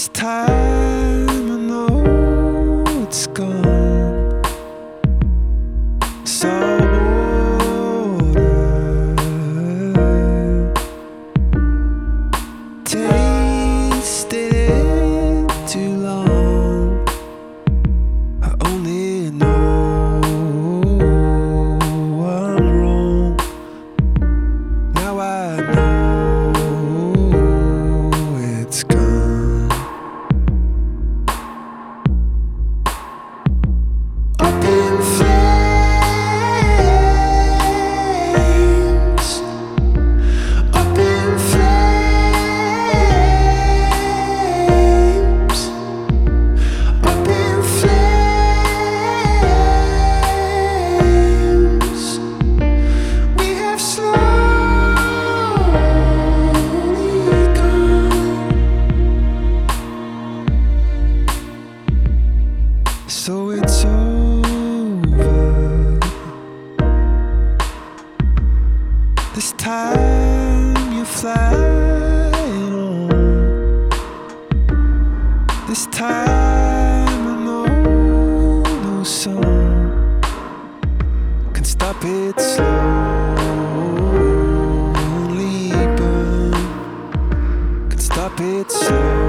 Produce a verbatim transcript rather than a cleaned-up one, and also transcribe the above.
This time I know it's gone. Salt water, tasted it too long. I only know I'm wrong. Now I know it's gone. Up in flames, up in flames, up in flames. We have slowly gone. So it's over. This time you're flying on. This time I know no song can stop it slowly burn. Can stop it slowly.